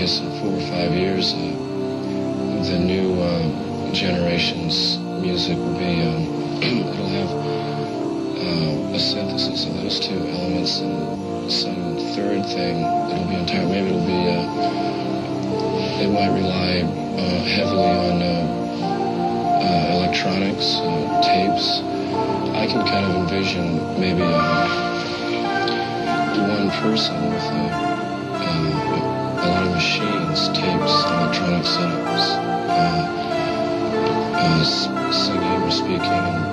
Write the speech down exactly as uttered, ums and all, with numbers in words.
guess in four or five years, uh, the new uh, generation's music will be, um, it'll have uh, a synthesis of those two elements and some third thing that'll be entirely, maybe it'll be, uh, they might rely uh, heavily on uh, uh, electronics, uh, tapes. I can kind of envision maybe uh, one person with a, uh, a lot of machines, tapes, electronic setups, uh, uh, singing or speaking.